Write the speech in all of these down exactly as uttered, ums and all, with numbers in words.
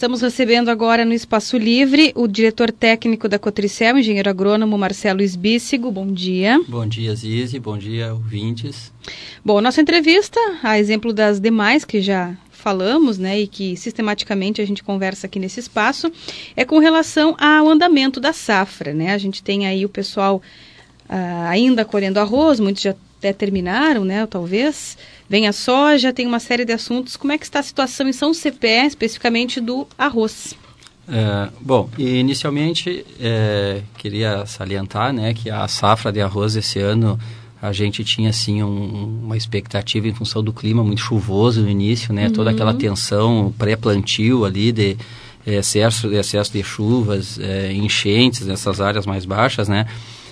Estamos recebendo agora no Espaço Livre o diretor técnico da Cotricel, engenheiro agrônomo Marcelo Esbícigo. Bom dia. Bom dia, Zizi. Bom dia, ouvintes. Bom, nossa entrevista, a exemplo das demais que já falamos, né, e que sistematicamente a gente conversa aqui nesse espaço, é com relação ao andamento da safra, né? A gente tem aí o pessoal uh, ainda colhendo arroz, muitos já até terminaram, né, talvez. Vem a soja, tem uma série de assuntos. Como é que está a situação em São Cepé, especificamente do arroz? É, bom, inicialmente é, queria salientar, né, que a safra de arroz esse ano a gente tinha assim um, uma expectativa em função do clima muito chuvoso no início, né, uhum. Toda aquela tensão pré-plantio ali de excesso, de excesso de chuvas, é, enchentes nessas áreas mais baixas, né.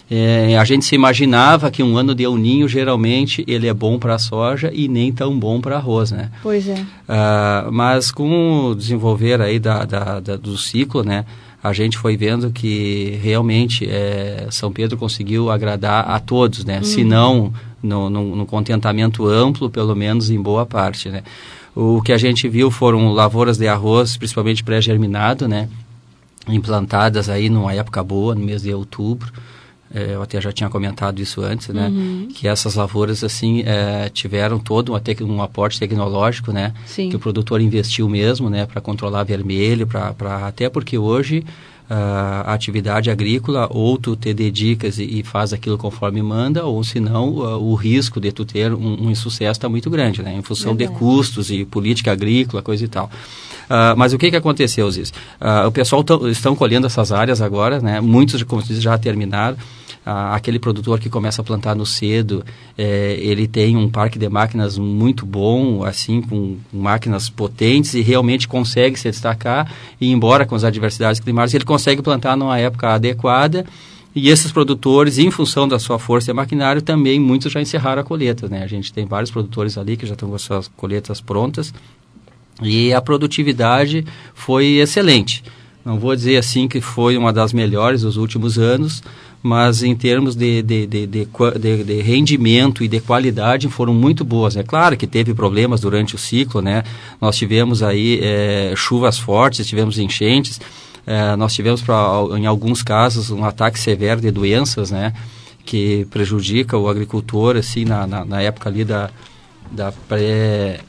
É, a gente se imaginava que um ano de El Niño, geralmente, ele é bom para a soja e nem tão bom para arroz, né? Pois é. Uh, mas com o desenvolver aí da, da, da, do ciclo, né, a gente foi vendo que realmente é, São Pedro conseguiu agradar a todos, né? Uhum. Se não no, no, no contentamento amplo, pelo menos em boa parte, né? O que a gente viu foram lavouras de arroz, principalmente pré-germinado, né? Implantadas aí numa época boa, no mês de outubro. É, eu até já tinha comentado isso antes, né? Uhum. Que essas lavouras, assim, é, tiveram todo um, um aporte tecnológico, né? Sim. Que o produtor investiu mesmo, né? Para controlar vermelho, pra, pra, até porque hoje uh, a atividade agrícola, ou tu te dedicas e, e faz aquilo conforme manda, ou senão uh, o risco de tu ter um, um insucesso está muito grande, né? Em função Verdade. de custos e política agrícola, coisa e tal. Uh, mas o que que aconteceu, Ziz? Uh, o pessoal tão, estão colhendo essas áreas agora, né? Muitos, como diz, já terminaram. Uh, aquele produtor que começa a plantar no cedo, eh, ele tem um parque de máquinas muito bom, assim, com máquinas potentes e realmente consegue se destacar, e embora com as adversidades climáticas, ele consegue plantar numa época adequada. E esses produtores, em função da sua força e maquinário, também muitos já encerraram a colheita, né? A gente tem vários produtores ali que já estão com as suas colheitas prontas. E a produtividade foi excelente. Não vou dizer assim que foi uma das melhores dos últimos anos, mas em termos de, de, de, de, de, de rendimento e de qualidade foram muito boas. É claro que teve problemas durante o ciclo, né? Nós tivemos aí é, chuvas fortes, tivemos enchentes, é, nós tivemos, pra, em alguns casos, um ataque severo de doenças, né? Que prejudica o agricultor, assim, na, na, na época ali da, da pré...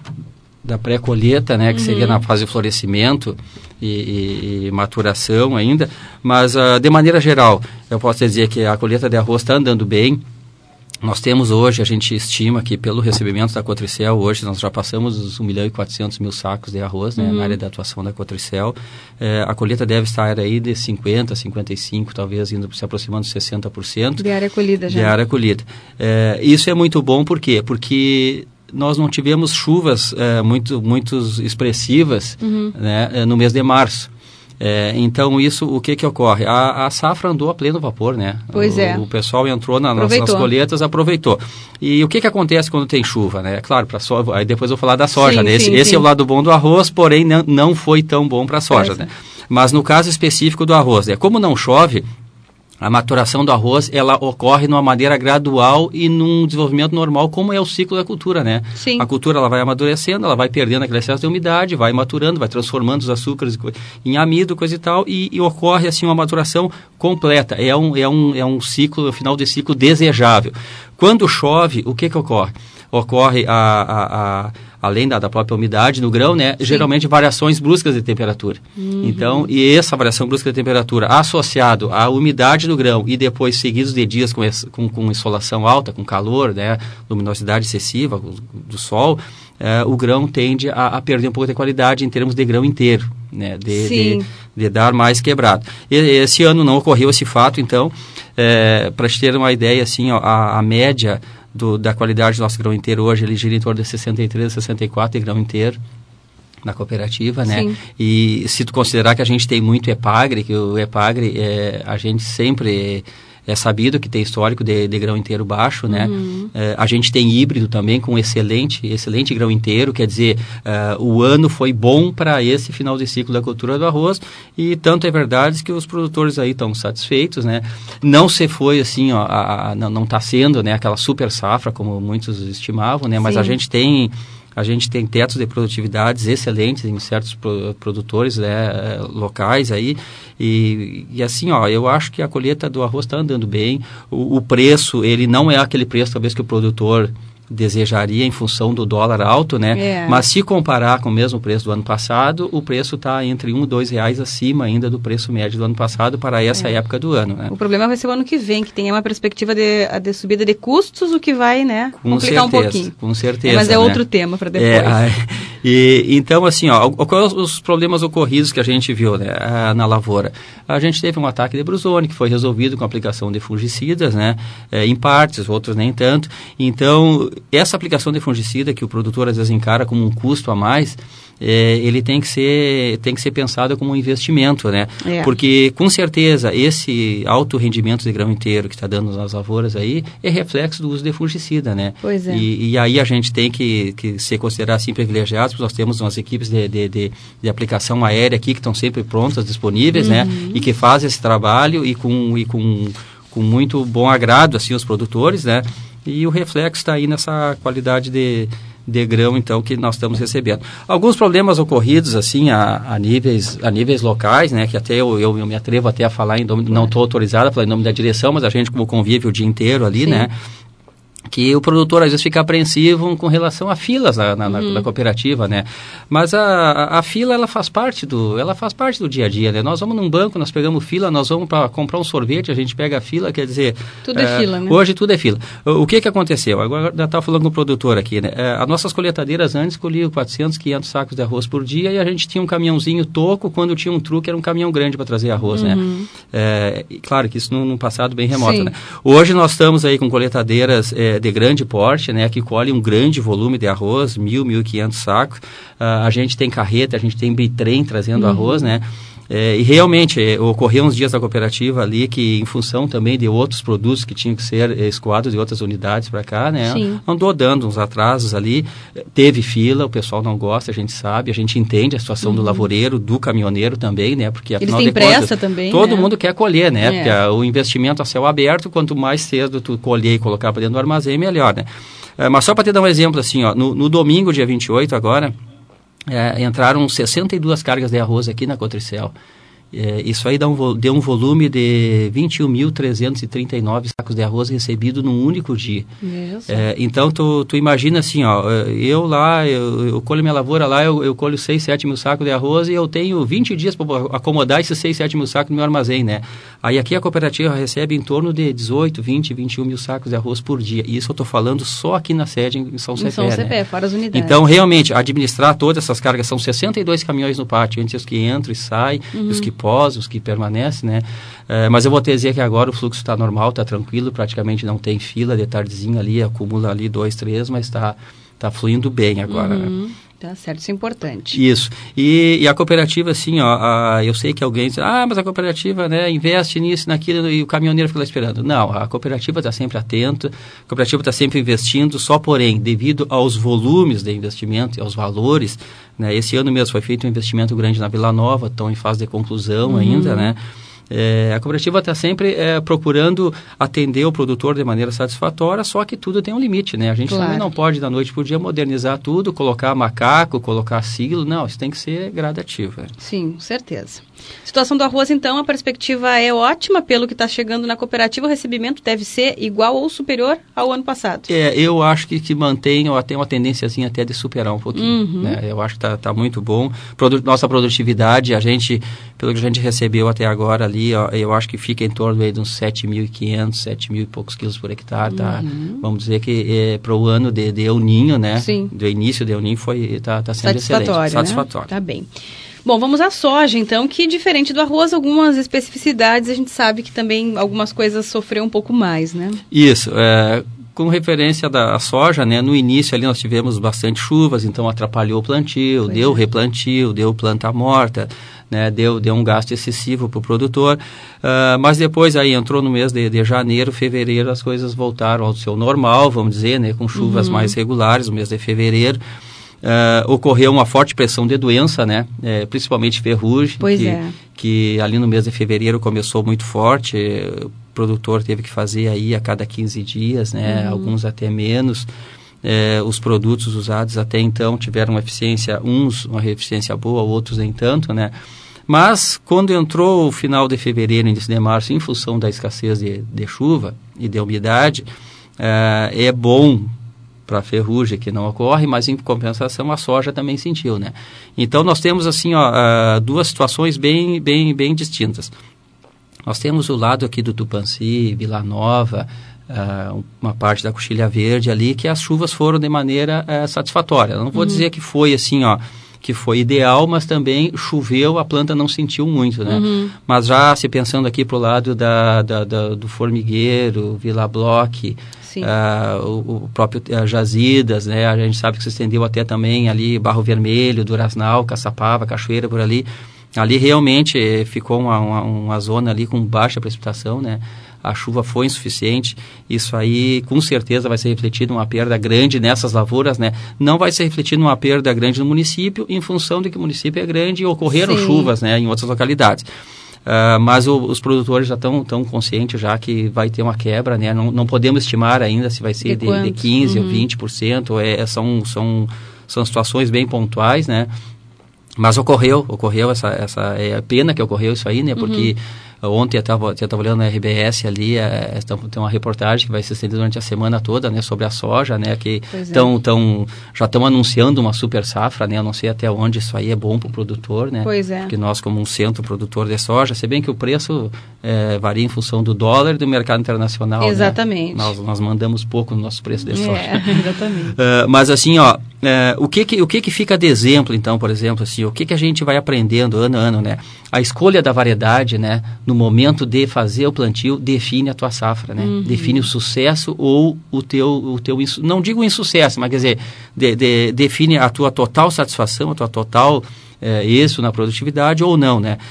da pré-colheita, né, que uhum. seria na fase de florescimento e, e, e maturação ainda, mas uh, de maneira geral, eu posso dizer que a colheita de arroz está andando bem. Nós temos hoje, a gente estima que pelo recebimento da Cotricel, hoje nós já passamos os um milhão e quatrocentos mil sacos de arroz, né, uhum. na área de atuação da Cotricel. É, a colheita deve estar aí de cinquenta, cinquenta e cinco, talvez indo se aproximando de sessenta por cento. De área colhida já. De área colhida. É, isso é muito bom, por quê? Porque nós não tivemos chuvas é, muito, muito expressivas uhum. né, no mês de março. É, então, isso, o que que ocorre? A, a safra andou a pleno vapor, né? Pois o, é. O pessoal entrou na, nas, nas colheitas, aproveitou. E o que que acontece quando tem chuva, né? Claro, pra so, aí depois eu vou falar da soja, sim, né? Esse, sim, esse sim. é o lado bom do arroz, porém não, não foi tão bom para a soja, é, né? Mas no caso específico do arroz, né? Como não chove, a maturação do arroz, ela ocorre de uma maneira gradual e num desenvolvimento normal, como é o ciclo da cultura, né? Sim. A cultura, ela vai amadurecendo, ela vai perdendo aquele excesso de umidade, vai maturando, vai transformando os açúcares em amido, coisa e tal, e, e ocorre, assim, uma maturação completa. É um, é um, é um ciclo, o final de ciclo desejável. Quando chove, o que que ocorre? Ocorre, a, a, a, além da, da própria umidade no grão, né, Sim. geralmente variações bruscas de temperatura. Uhum. Então, e essa variação brusca de temperatura associado à umidade do grão e depois seguidos de dias com, com, com insolação alta, com calor, né, luminosidade excessiva do sol, é, o grão tende a, a perder um pouco de qualidade em termos de grão inteiro, né, de, de, de dar mais quebrado. E, esse ano não ocorreu esse fato, então, é, para te ter uma ideia, assim, ó, a, a média Do, da qualidade do nosso grão inteiro hoje, ele gira em torno de sessenta e três, sessenta e quatro de grão inteiro na cooperativa, né? Sim. E se tu considerar que a gente tem muito EPAGRE, que o EPAGRE, é, a gente sempre é, é sabido que tem histórico de, de grão inteiro baixo, né? Uhum. É, a gente tem híbrido também com excelente, excelente grão inteiro, quer dizer, uh, o ano foi bom para esse final de ciclo da cultura do arroz, e tanto é verdade que os produtores aí estão satisfeitos, né? Não se foi assim, ó, a, a, não está sendo, né, aquela super safra como muitos estimavam, né? Mas Sim. a gente tem A gente tem tetos de produtividades excelentes em certos pro, produtores, né, locais aí. E, e assim, ó, eu acho que a colheita do arroz está andando bem. O, o preço, ele não é aquele preço, talvez, que o produtor desejaria em função do dólar alto, né? É. Mas se comparar com o mesmo preço do ano passado, o preço está entre um e dois reais acima ainda do preço médio do ano passado para essa é. época do ano, né? O problema vai ser o ano que vem, que tem uma perspectiva de, de subida de custos, o que vai, né, com complicar certeza, um pouquinho. Com certeza, é, Mas é né? outro tema para depois. É, e, então, assim, ó, quais os problemas ocorridos que a gente viu, né, na lavoura? A gente teve um ataque de brusone, que foi resolvido com a aplicação de fungicidas, né, é, em partes, outros nem tanto. Então, essa aplicação de fungicida que o produtor às vezes encara como um custo a mais, é, ele tem que ser tem que ser pensado como um investimento, né? É. Porque com certeza esse alto rendimento de grão inteiro que está dando nas lavouras aí é reflexo do uso de fungicida, né? Pois é. E, e aí a gente tem que, que se considerar assim privilegiados, porque nós temos umas equipes de, de, de, de aplicação aérea aqui que estão sempre prontas, disponíveis, uhum. né? E que fazem esse trabalho e com e com, com muito bom agrado assim os produtores, né? E o reflexo está aí nessa qualidade de, de grão, então, que nós estamos recebendo. Alguns problemas ocorridos, assim, a, a, níveis, a níveis locais, né, que até eu, eu, eu me atrevo até a falar, em nome, não estou autorizado a falar em nome da direção, mas a gente como convive o dia inteiro ali, Sim. né, que o produtor às vezes fica apreensivo com relação a filas na, na, uhum. na cooperativa, né? Mas a, a, a fila, ela faz parte do, ela faz parte do dia a dia, né? Nós vamos num banco, nós pegamos fila, nós vamos para comprar um sorvete, a gente pega a fila, quer dizer... Tudo é, é fila, né? Hoje tudo é fila. O, o que que aconteceu? Agora já estava falando com o produtor aqui, né? É, as nossas colheitadeiras antes colhiam quatrocentos, quinhentos sacos de arroz por dia e a gente tinha um caminhãozinho toco, quando tinha um truque era um caminhão grande para trazer arroz, uhum. né? É, e claro que isso num, num passado bem remoto, Sim. né? Hoje nós estamos aí com colheitadeiras é, de grande porte, né, que colhem um grande volume de arroz, mil, mil e quinhentos sacos. Uh, a gente tem carreta, a gente tem bitrem trazendo uhum. arroz, né? É, e realmente é, ocorreu uns dias da cooperativa ali que, em função também de outros produtos que tinham que ser é, escoados de outras unidades para cá, né? Sim. Andou dando uns atrasos ali, teve fila, o pessoal não gosta, a gente sabe, a gente entende a situação uhum. do lavoureiro, do caminhoneiro também, né? Porque afinal Eles têm de pressa contas, também, todo né? mundo quer colher, né? É. Porque a, o investimento a céu aberto, quanto mais cedo tu colher e colocar para dentro do armazém, melhor, né? É, mas só para te dar um exemplo, assim, ó, no, no domingo, dia vinte e oito agora, é, entraram sessenta e duas cargas de arroz aqui na Cotricel. É, isso aí dá um, deu um volume de vinte e um mil trezentos e trinta e nove sacos de arroz recebido num único dia. É, então, tu, tu imagina assim, ó, eu lá, eu, eu colho minha lavoura lá, eu, eu colho seis, sete mil sacos de arroz e eu tenho vinte dias para acomodar esses seis, sete mil sacos no meu armazém, né? Aí aqui a cooperativa recebe em torno de dezoito, vinte, vinte e um mil sacos de arroz por dia. E isso eu estou falando só aqui na sede em São Cepé, Em São Cepé, né? Fora as unidades. Então, realmente, administrar todas essas cargas, são sessenta e dois caminhões no pátio, entre os que entram e saem, uhum. os que posam, os que permanecem, né? É, mas eu vou te dizer que agora o fluxo está normal, está tranquilo, praticamente não tem fila, de tardezinha ali, acumula ali dois, três, mas está tá fluindo bem agora, uhum. né? Tá certo, isso é importante. Isso. E, e a cooperativa, assim, ó, a, eu sei que alguém diz, ah, mas a cooperativa, né, investe nisso, naquilo, e o caminhoneiro fica lá esperando. Não, a cooperativa está sempre atenta, a cooperativa está sempre investindo, só porém, devido aos volumes de investimento e aos valores, né, esse ano mesmo foi feito um investimento grande na Vila Nova, estão em fase de conclusão uhum. ainda, né? É, a cooperativa está sempre é, procurando atender o produtor de maneira satisfatória, só que tudo tem um limite, né? A gente claro. também não pode, da noite para o dia, modernizar tudo, colocar macaco, colocar silo, não, isso tem que ser gradativo. É. Sim, com certeza. Situação do arroz, então, a perspectiva é ótima, pelo que está chegando na cooperativa, o recebimento deve ser igual ou superior ao ano passado. É, eu acho que, que mantém, ou tem uma tendência assim, até de superar um pouquinho, uhum. né? Eu acho que está tá muito bom. Produ- nossa produtividade, a gente, pelo que a gente recebeu até agora ali, ó, eu acho que fica em torno aí de uns sete mil e quinhentos, sete mil e poucos quilos por hectare, tá? Uhum. Vamos dizer que é, para o ano de, de El Ninho, né? Sim. Do início de El Ninho foi, tá, tá sendo satisfatório, excelente. Satisfatório. Né? Tá bem. Bom, vamos à soja, então, que diferente do arroz, algumas especificidades, a gente sabe que também algumas coisas sofreu um pouco mais, né? Isso, é, com referência da soja, né, no início ali nós tivemos bastante chuvas, então atrapalhou o plantio, pois deu é. replantio, deu planta morta, né, deu, deu um gasto excessivo para o produtor, uh, mas depois aí entrou no mês de, de janeiro, fevereiro, as coisas voltaram ao seu normal, vamos dizer, né, com chuvas uhum. mais regulares, no mês de fevereiro. Uh, ocorreu uma forte pressão de doença, né? É, principalmente ferrugem, pois que, é. que ali no mês de fevereiro começou muito forte, o produtor teve que fazer aí a cada quinze dias, né? Uhum. Alguns até menos, É, os produtos usados até então tiveram uma eficiência, uns uma eficiência boa, outros nem tanto, né? Mas quando entrou o final de fevereiro, início de março, em função da escassez de, de chuva e de umidade, é, é bom para a ferrugem que não ocorre, mas em compensação a soja também sentiu, né? Então nós temos assim, ó, uh, duas situações bem, bem, bem distintas. Nós temos o lado aqui do Tupãssi, Vila Nova, uh, uma parte da Coxilha Verde ali, que as chuvas foram de maneira uh, satisfatória. Eu não vou uhum. dizer que foi assim, ó, que foi ideal, mas também choveu, a planta não sentiu muito, né? Uhum. Mas já se pensando aqui para o lado da, da, da, do Formigueiro, Vila Bloque, uh, o, o próprio uh, Jazidas, né? A gente sabe que se estendeu até também ali Barro Vermelho, Duraznal, Caçapava, Cachoeira, por ali. Ali realmente ficou uma, uma, uma zona ali com baixa precipitação, né? A chuva foi insuficiente, isso aí com certeza vai ser refletido uma perda grande nessas lavouras, né? Não vai ser refletido uma perda grande no município, em função de que o município é grande e ocorreram Sim. chuvas, né, em outras localidades. Uh, mas o, os produtores já estão tão conscientes já que vai ter uma quebra, né? Não, não podemos estimar ainda se vai ser de, de, de quinze por cento uhum. ou vinte por cento, é, são, são, são situações bem pontuais, né? Mas ocorreu, ocorreu essa, essa é a pena que ocorreu isso aí, né? Porque uhum. ontem eu estava olhando na R B S ali, é, tem uma reportagem que vai se estender durante a semana toda, né? Sobre a soja, né? Que tão, é. tão, já estão anunciando uma super safra, né? Eu não sei até onde isso aí é bom para o produtor, né? Pois é. Porque nós, como um centro produtor de soja, se bem que o preço é, varia em função do dólar e do mercado internacional, Exatamente. Né? Nós, nós mandamos pouco no nosso preço de soja. É, exatamente. uh, mas assim, ó, uh, o, que que, o que que fica de exemplo, então, por exemplo, assim, o que que a gente vai aprendendo ano a ano, né? A escolha da variedade, né? No momento de fazer o plantio, define a tua safra, né? Uhum. Define o sucesso ou o teu, o teu não digo insucesso, mas quer dizer, de, de, define a tua total satisfação, a tua total é, êxito na produtividade ou não, né?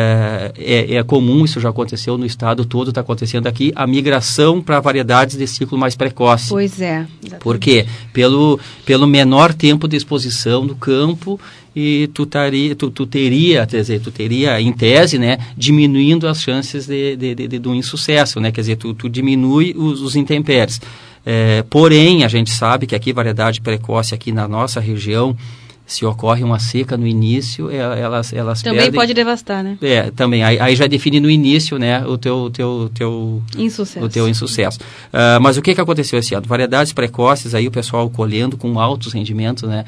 É, é, é comum, isso já aconteceu no estado todo, está acontecendo aqui, a migração para variedades de ciclo mais precoce. Pois é. Exatamente. Por quê? Pelo, pelo menor tempo de exposição no campo e tu, taria, tu, tu teria, quer dizer, tu teria, em tese, né, diminuindo as chances de, de, de, de, de um insucesso, né? Quer dizer, tu, tu diminui os, os intempéries. É, porém, a gente sabe que aqui, variedade precoce aqui na nossa região, se ocorre uma seca no início, elas, elas também perdem... pode devastar, né? É, também. Aí, aí já define no início, né, o teu, teu, teu, insucesso. O teu insucesso. Uh, mas o que, que aconteceu esse ano? Variedades precoces, aí o pessoal colhendo com altos rendimentos, né?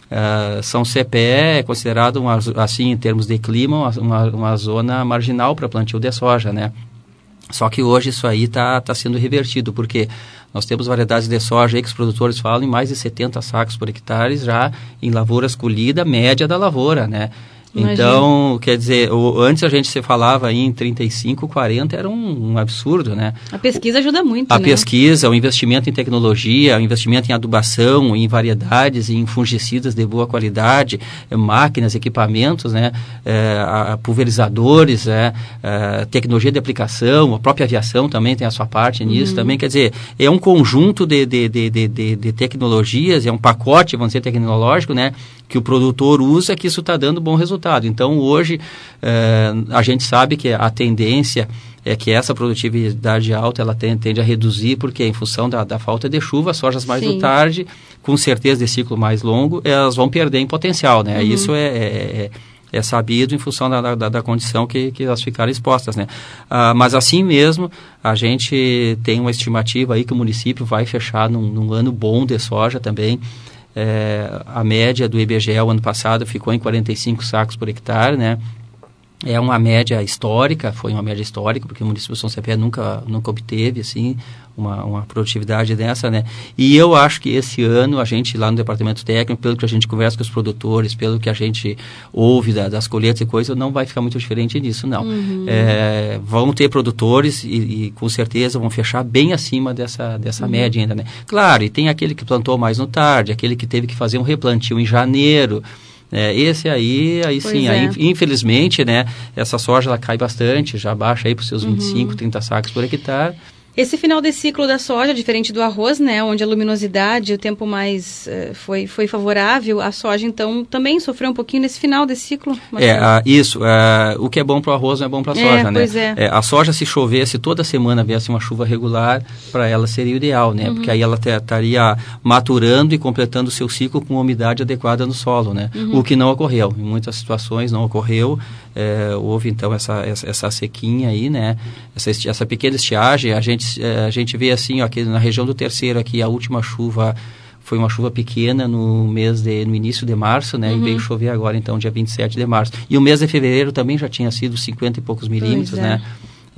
Uh, São C P E é considerado, uma, assim, em termos de clima, uma, uma zona marginal para plantio de soja, né? Só que hoje isso aí está tá sendo revertido, porque nós temos variedades de soja aí que os produtores falam em mais de setenta sacos por hectare já em lavouras colhida média da lavoura, né? Imagina. Então, quer dizer, o, antes a gente se falava em trinta e cinco, quarenta, era um, um absurdo, né? A pesquisa ajuda muito, A né? pesquisa, o investimento em tecnologia, o investimento em adubação, em variedades, em fungicidas de boa qualidade, máquinas, equipamentos, né? É, a, a pulverizadores, é, a tecnologia de aplicação, a própria aviação também tem a sua parte nisso, uhum. também, quer dizer, é um conjunto de, de, de, de, de, de tecnologias, é um pacote, vamos dizer, tecnológico, né? Que o produtor usa, que isso está dando bom resultado. Então, hoje, eh, a gente sabe que a tendência é que essa produtividade alta, ela tende, tende a reduzir, porque em função da, da falta de chuva, as sojas mais Sim. do tarde, com certeza de ciclo mais longo, elas vão perder em potencial, né? Uhum. Isso é, é, é sabido em função da, da, da condição que, que elas ficaram expostas, né? Ah, mas assim mesmo, a gente tem uma estimativa aí que o município vai fechar num, num ano bom de soja também. É, a média do I B G E o ano passado ficou em quarenta e cinco sacos por hectare, né? É uma média histórica, foi uma média histórica, porque o município de São Cepé nunca, nunca obteve, assim, uma, uma produtividade dessa, né? E eu acho que esse ano, a gente lá no departamento técnico, pelo que a gente conversa com os produtores, pelo que a gente ouve da, das colheitas e coisas, não vai ficar muito diferente disso, não. Uhum. É, vão ter produtores e, e, com certeza, vão fechar bem acima dessa, dessa uhum. média ainda, né? Claro, e tem aquele que plantou mais no tarde, aquele que teve que fazer um replantio em janeiro. É, esse aí, aí sim, é. aí, infelizmente, né, essa soja ela cai bastante, já baixa aí para os seus uhum. vinte e cinco, trinta sacos por hectare. Esse final de ciclo da soja, diferente do arroz, né, onde a luminosidade, o tempo mais uh, foi, foi favorável, a soja, então, também sofreu um pouquinho nesse final de ciclo? É, uh, isso. Uh, o que é bom para o arroz não é bom para a soja, é, né? Pois é. É, a soja, se chovesse toda semana, viesse uma chuva regular, para ela seria o ideal, né? Uhum. Porque aí ela estaria maturando e completando o seu ciclo com umidade adequada no solo, né? Uhum. O que não ocorreu. Em muitas situações não ocorreu. É, houve, então, essa, essa, essa sequinha aí, né? Essa, essa pequena estiagem, a gente, a gente vê assim, ó, aqui na região do Terceiro, aqui, a última chuva foi uma chuva pequena no mês de, no início de março, né? Uhum. E veio chover agora, então, dia vinte e sete de março. E o mês de fevereiro também já tinha sido cinquenta e poucos milímetros, é. né?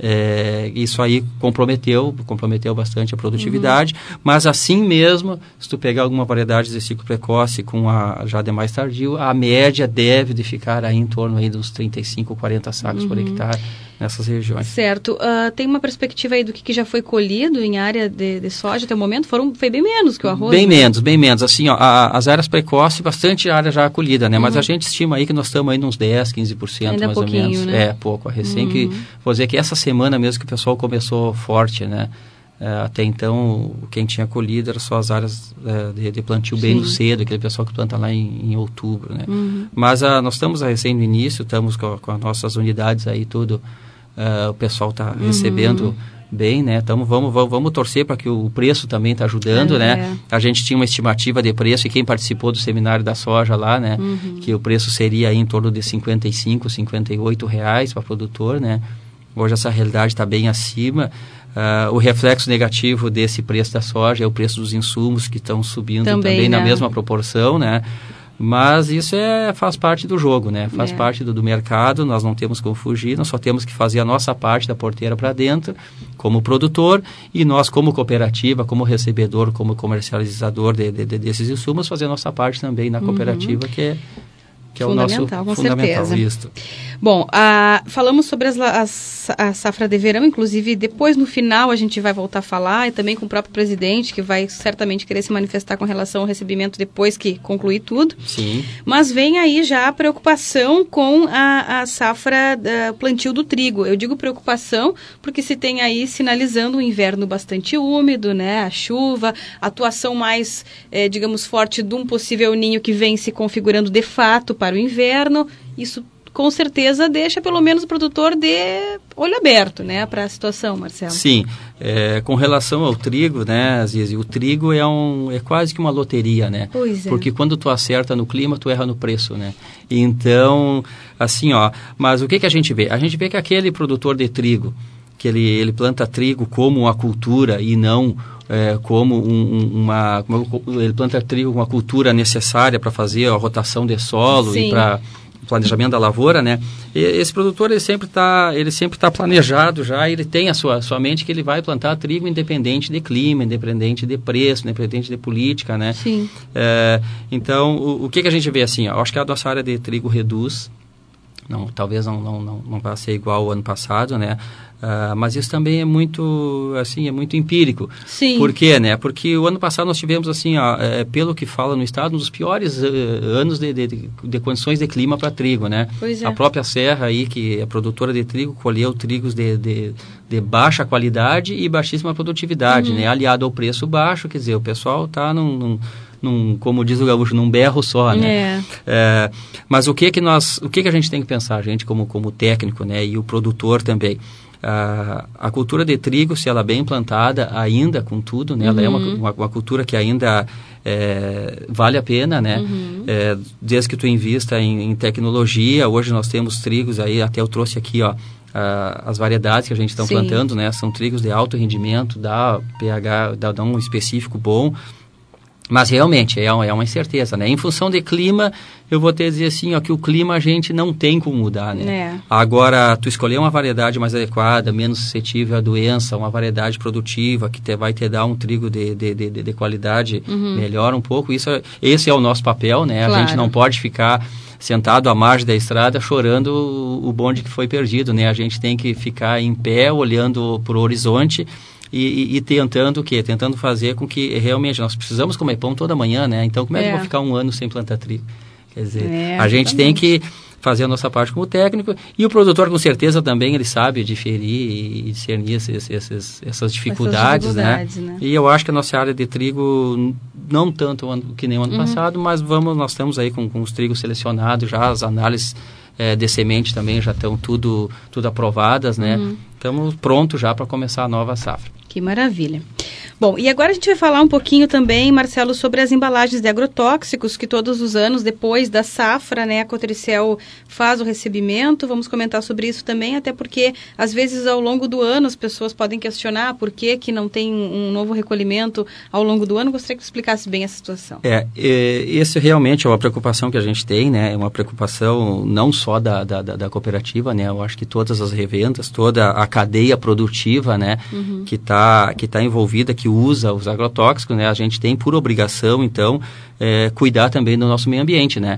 É, isso aí comprometeu, comprometeu bastante a produtividade, uhum. mas assim mesmo, se tu pegar alguma variedade de ciclo precoce com a já de mais tardio, a média deve de ficar aí em torno aí dos trinta e cinco, quarenta sacos uhum. por hectare nessas regiões. Certo. Uh, tem uma perspectiva aí do que, que já foi colhido em área de, de soja até o momento? Foram, foi bem menos que o arroz? Bem né? menos, bem menos. Assim, ó, a, as áreas precoces, bastante área já colhida, né? Uhum. Mas a gente estima aí que nós estamos aí nos dez, quinze por cento Ainda mais pouquinho, ou menos. Né? É, pouco. A recém uhum. que, vou dizer que essa semana mesmo que o pessoal começou forte, né? Uh, até então, quem tinha colhido era só as áreas uh, de, de plantio bem no cedo, aquele pessoal que planta lá em, em outubro, né? Uhum. Mas uh, nós estamos recém no início, estamos com, com as nossas unidades aí, tudo, uh, o pessoal está uhum. recebendo bem, né? Tamo, vamos, vamos, vamos torcer para que o preço também está ajudando, é, né? É. A gente tinha uma estimativa de preço, e quem participou do seminário da soja lá, né? Uhum. Que o preço seria aí em torno de cinquenta e cinco, cinquenta e oito reais para produtor, né? Hoje essa realidade está bem acima. Uh, o reflexo negativo desse preço da soja é o preço dos insumos, que estão subindo também, também né? na mesma proporção, né? Mas isso é, faz parte do jogo, né? Faz é. parte do, do mercado, nós não temos como fugir, nós só temos que fazer a nossa parte da porteira para dentro, como produtor, e nós como cooperativa, como recebedor, como comercializador de, de, de, desses insumos, fazer a nossa parte também na cooperativa, uhum. que é que é o nosso com fundamental. Certeza. Isso. Bom, a, falamos sobre as, as, a safra de verão, inclusive depois no final a gente vai voltar a falar, e também com o próprio presidente, que vai certamente querer se manifestar com relação ao recebimento depois que concluir tudo. Sim. Mas vem aí já a preocupação com a, a safra da plantio do trigo. Eu digo preocupação porque se tem aí sinalizando um inverno bastante úmido, né? A chuva, a atuação mais, eh, digamos, forte de um possível ninho que vem se configurando de fato para o inverno. Isso com certeza deixa pelo menos o produtor de olho aberto, né, para a situação, Marcelo. Sim, é, com relação ao trigo, né, Zizi, o trigo é, um, é quase que uma loteria, né? Pois é. Porque quando tu acerta no clima, tu erra no preço, né? Então, assim, ó, mas o que que a gente vê? A gente vê que aquele produtor de trigo, que ele, ele planta trigo como uma cultura e não é, como um, uma, uma... Ele planta trigo como uma cultura necessária para fazer a rotação de solo Sim. e para planejamento da lavoura, né? E esse produtor ele sempre está ele sempre tá planejado já, ele tem a sua sua mente que ele vai plantar trigo independente de clima, independente de preço, independente de política, né? Sim. É, então o, o que que a gente vê assim? Ó, acho que a nossa área de trigo reduz, não, talvez não não não, não vá ser igual ao ano passado, né? Uh, mas isso também é muito, assim, é muito empírico. Sim. Por quê, né? Porque o ano passado nós tivemos, assim, ó, é, pelo que fala no estado, um dos piores uh, anos de, de, de, de condições de clima para trigo, né? Pois é. A própria Serra aí, que é produtora de trigo, colheu trigos de, de, de baixa qualidade e baixíssima produtividade, uhum. né? Aliado ao preço baixo, quer dizer, o pessoal está num... num Num, como diz o gaúcho, num berro só, né? É. É, mas o que que nós, o que que a gente tem que pensar, a gente como, como técnico, né? E o produtor também. A, a cultura de trigo, se ela é bem implantada, ainda com tudo, né? Ela uhum. é uma, uma, uma cultura que ainda é, vale a pena, né? Uhum. É, desde que tu invista em, em tecnologia, hoje nós temos trigos aí, até eu trouxe aqui, ó, a, as variedades que a gente está plantando, né? São trigos de alto rendimento, dá pH, dá, dá um específico bom. Mas realmente é uma, é uma incerteza, né? Em função de clima, eu vou te dizer assim, ó, que o clima a gente não tem como mudar, né? É. Agora, tu escolher uma variedade mais adequada, menos suscetível à doença, uma variedade produtiva, que te, vai te dar um trigo de, de, de, de qualidade uhum. melhor um pouco, isso, esse é o nosso papel, né? Claro. A gente não pode ficar sentado à margem da estrada chorando o, o bonde que foi perdido, né? A gente tem que ficar em pé, olhando para o horizonte, E, e, e tentando o quê? Tentando fazer com que realmente nós precisamos comer pão toda manhã, né? Então como é, é. que eu vou ficar um ano sem plantar trigo? Quer dizer, é, a gente tem que fazer a nossa parte como técnico, e o produtor com certeza também ele sabe diferir e discernir esses, esses, essas dificuldades, essas dificuldades né? né? E eu acho que a nossa área de trigo, não tanto que nem o ano uhum. passado, mas vamos, nós estamos aí com, com os trigos selecionados já, as análises é, de semente também já estão tudo, tudo aprovadas, né? Uhum. Estamos prontos já para começar a nova safra. Que maravilha. Bom, e agora a gente vai falar um pouquinho também, Marcelo, sobre as embalagens de agrotóxicos, que todos os anos, depois da safra, né, a Cotricel faz o recebimento. Vamos comentar sobre isso também, até porque, às vezes, ao longo do ano, as pessoas podem questionar por que, que não tem um novo recolhimento ao longo do ano. Gostaria que você explicasse bem essa situação. É, esse realmente é uma preocupação que a gente tem, né, é uma preocupação não só da, da, da cooperativa, né, eu acho que todas as revendas, toda a cadeia produtiva, né, uhum. que está que tá envolvida, que usa os agrotóxicos, né? A gente tem por obrigação, então, é, cuidar também do nosso meio ambiente, né?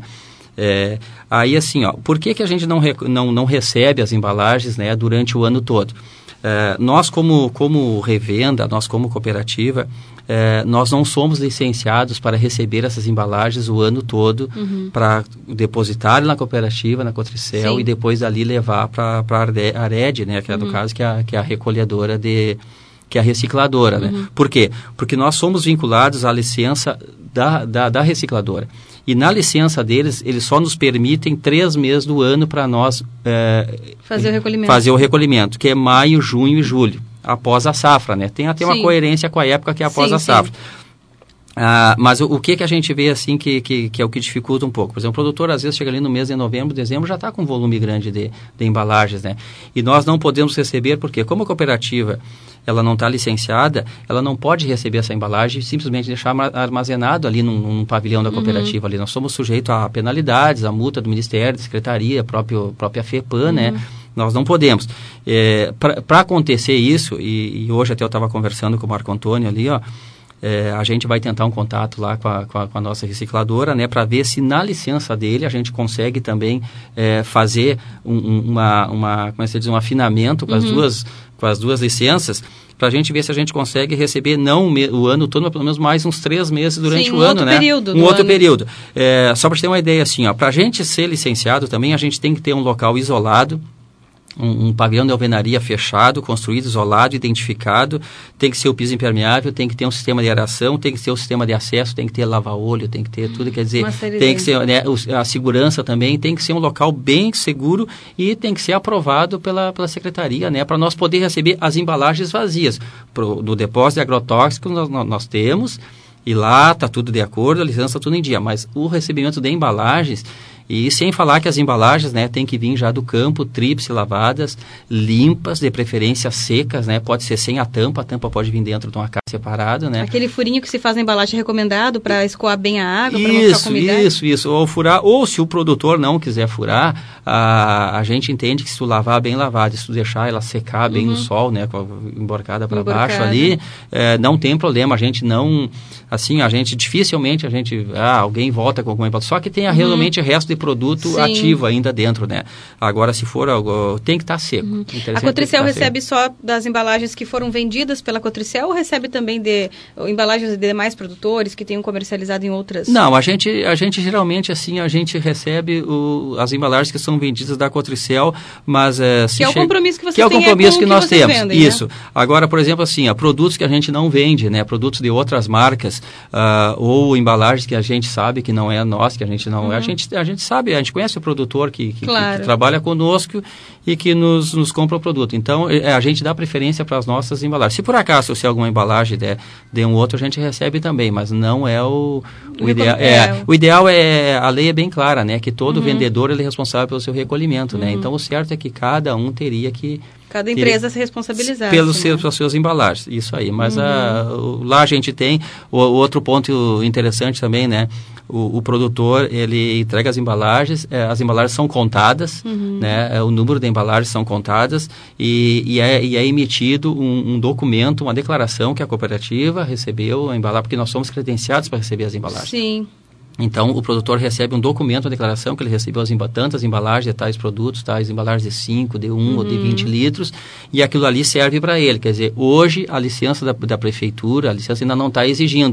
É, aí, assim, ó, por que que a gente não, não, não recebe as embalagens, né, durante o ano todo? É, nós, como, como revenda, nós como cooperativa, é, nós não somos licenciados para receber essas embalagens o ano todo, uhum. para depositar na cooperativa, na Cotricel, Sim. e depois dali levar para a Ared, né, que é, uhum. do caso, que é, a, que é a recolhedora de... que é a recicladora, uhum. né? Por quê? Porque nós somos vinculados à licença da, da, da recicladora. E na licença deles, eles só nos permitem três meses do ano para nós é, fazer o recolhimento. Fazer o recolhimento, que é maio, junho e julho, após a safra, né? Tem até uma sim. coerência com a época que é após sim, a safra. Sim. Ah, mas o, o que que a gente vê assim que, que, que é o que dificulta um pouco? Por exemplo, o produtor às vezes chega ali no mês de novembro, dezembro, já está com um volume grande de, de embalagens, né? E nós não podemos receber, porque como a cooperativa ela não está licenciada, ela não pode receber essa embalagem e simplesmente deixar armazenado ali num, num pavilhão da cooperativa. Uhum. Ali. Nós somos sujeitos a penalidades, a multa do Ministério, da Secretaria, próprio, própria FEPAM, uhum. né? Nós não podemos. É, para acontecer isso, e, e hoje até eu estava conversando com o Marco Antônio ali, ó, É, a gente vai tentar um contato lá com a, com a, com a nossa recicladora, né, para ver se na licença dele a gente consegue também é, fazer um, um, uma, uma, como é que se diz, um afinamento com, uhum. as duas, com as duas licenças, para a gente ver se a gente consegue receber não o ano todo, mas pelo menos mais uns três meses durante Sim, um o ano, né? Período um outro ano. período. É, só para ter uma ideia, assim, para a gente ser licenciado também, a gente tem que ter um local isolado, Um, um pavilhão de alvenaria fechado, construído, isolado, identificado, tem que ser o piso impermeável, tem que ter um sistema de aeração, tem que ter o um sistema de acesso, tem que ter lava-olho, tem que ter tudo, quer dizer, tem que ser, né, a segurança também, tem que ser um local bem seguro e tem que ser aprovado pela, pela secretaria, né, para nós poder receber as embalagens vazias. Pro, do depósito de agrotóxicos nós, nós temos, e lá está tudo de acordo, a licença está tudo em dia, mas o recebimento de embalagens, e sem falar que as embalagens, né, tem que vir já do campo, tríplice lavadas, limpas, de preferência secas, né, pode ser sem a tampa, a tampa pode vir dentro de uma caixa separada, né. Aquele furinho que se faz na embalagem é recomendado para escoar bem a água, para não ficar com umidade? Isso, isso, ou furar, ou se o produtor não quiser furar, a, a gente entende que se tu lavar bem lavado, se tu deixar ela secar bem uhum. no sol, né, emborcada para baixo ali, é, não tem problema, a gente não, assim, a gente dificilmente, a gente, ah, alguém volta com alguma embalagem, só que tem uhum. realmente o resto de produto Sim. ativo ainda dentro, né? Agora, se for algo, tem que estar tá seco. Uhum. A Cotricel tá recebe seco. Só das embalagens que foram vendidas pela Cotricel ou recebe também de embalagens de demais produtores que tenham comercializado em outras? Não, a gente, a gente geralmente, assim, a gente recebe o, as embalagens que são vendidas da Cotricel, mas... É, se que é o che... compromisso que vocês têm. Que é o compromisso é que, que nós temos. Vendem, Isso. Né? Agora, por exemplo, assim, ó, produtos que a gente não vende, né? Produtos de outras marcas, uh, ou embalagens que a gente sabe que não é nós, que a gente não uhum. é. A gente, a gente sabe, a gente conhece o produtor que, que, claro. que, que trabalha conosco e que nos, nos compra o produto. Então, é, a gente dá preferência para as nossas embalagens. Se por acaso, se alguma embalagem der, der um outro, a gente recebe também, mas não é o, o ideal. É, é, o ideal é, a lei é bem clara, né? Que todo uhum. vendedor ele é responsável pelo seu recolhimento, uhum. né? Então, o certo é que cada um teria que... Cada empresa se responsabilizar. Pelos né? seus, pelas suas embalagens, isso aí. Mas uhum. a, o, lá a gente tem o, o outro ponto interessante também, né? O, o produtor, ele entrega as embalagens, é, as embalagens são contadas, uhum. né? É, o número de embalagens são contadas e, e, é, e é emitido um, um documento, uma declaração que a cooperativa recebeu a embalagem, porque nós somos credenciados para receber as embalagens. Sim. Então, o produtor recebe um documento, uma declaração que ele recebeu as emba- tantas embalagens de tais produtos, tais embalagens de cinco, de um uhum. ou de vinte litros, e aquilo ali serve para ele. Quer dizer, hoje a licença da, da prefeitura, a licença ainda não está exigindo,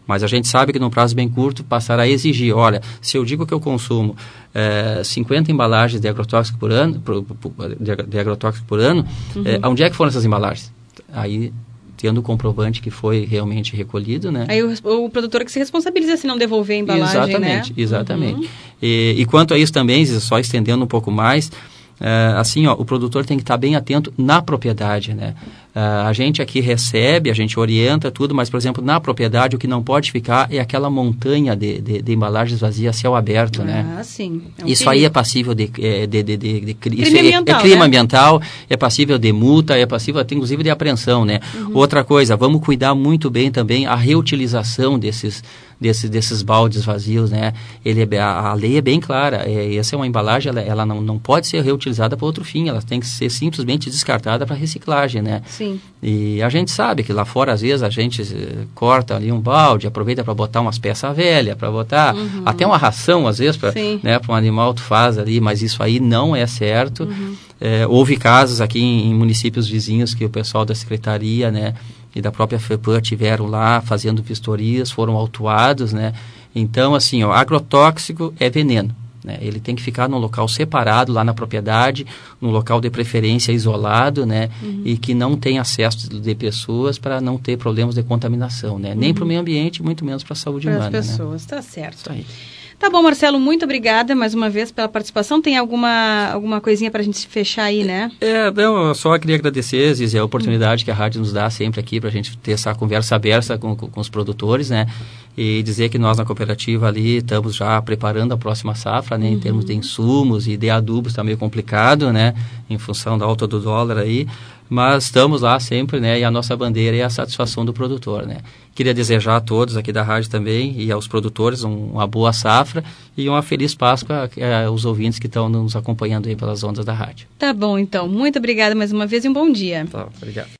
Mas a gente sabe que num prazo bem curto passará a exigir, olha, se eu digo que eu consumo é, cinquenta embalagens de agrotóxico por ano, por, por, de, de agrotóxico por ano, uhum. é, onde é que foram essas embalagens? Aí, tendo o comprovante que foi realmente recolhido, né? Aí o, o produtor que se responsabiliza se não devolver a embalagem, exatamente, né? Exatamente, uhum. e, e quanto a isso também, só estendendo um pouco mais, é, assim, ó, o produtor tem que estar bem atento na propriedade, né? Uh, a gente aqui recebe, a gente orienta tudo, mas, por exemplo, na propriedade o que não pode ficar é aquela montanha de, de, de embalagens vazias a céu aberto, ah, né? Ah, sim. É um isso perigo. aí é passível de... de, de, de, de, de crime isso ambiental, é, é crime né? ambiental, é passível de multa, é passível, inclusive, de apreensão, né? Uhum. Outra coisa, vamos cuidar muito bem também a reutilização desses, desses, desses baldes vazios, né? Ele é, a, a lei é bem clara, é, essa é uma embalagem, ela, ela não, não pode ser reutilizada para outro fim, ela tem que ser simplesmente descartada para reciclagem, né? Sim. E a gente sabe que lá fora, às vezes, a gente uh, corta ali um balde, aproveita para botar umas peças velhas, para botar uhum. até uma ração, às vezes, para né, um animal tu faz ali, mas isso aí não é certo. Uhum. É, houve casos aqui em, em municípios vizinhos que o pessoal da Secretaria, né, e da própria FEPAM tiveram lá fazendo vistorias, foram autuados, né. Então, assim, ó, agrotóxico é veneno. Né? Ele tem que ficar num local separado, lá na propriedade, num local de preferência isolado, né? Uhum. E que não tem acesso de pessoas para não ter problemas de contaminação, né? Uhum. Nem para o meio ambiente, muito menos para a saúde pra humana. Para as pessoas, né? Tá certo. Isso aí. Tá bom, Marcelo, muito obrigada mais uma vez pela participação. Tem alguma, alguma coisinha para a gente fechar aí, né? É, não, eu só queria agradecer, Zizi, a oportunidade hum. que a rádio nos dá sempre aqui para a gente ter essa conversa aberta com, com, com os produtores, né? E dizer que nós na cooperativa ali estamos já preparando a próxima safra, né? Uhum. Em termos de insumos e de adubos, está meio complicado, né? Em função da alta do dólar aí. Mas estamos lá sempre, né? E a nossa bandeira é a satisfação do produtor, né? Queria desejar a todos aqui da rádio também e aos produtores um, uma boa safra e uma feliz Páscoa aos ouvintes que estão nos acompanhando aí pelas ondas da rádio. Tá bom, então. Muito obrigada mais uma vez e um bom dia. Tá, obrigado.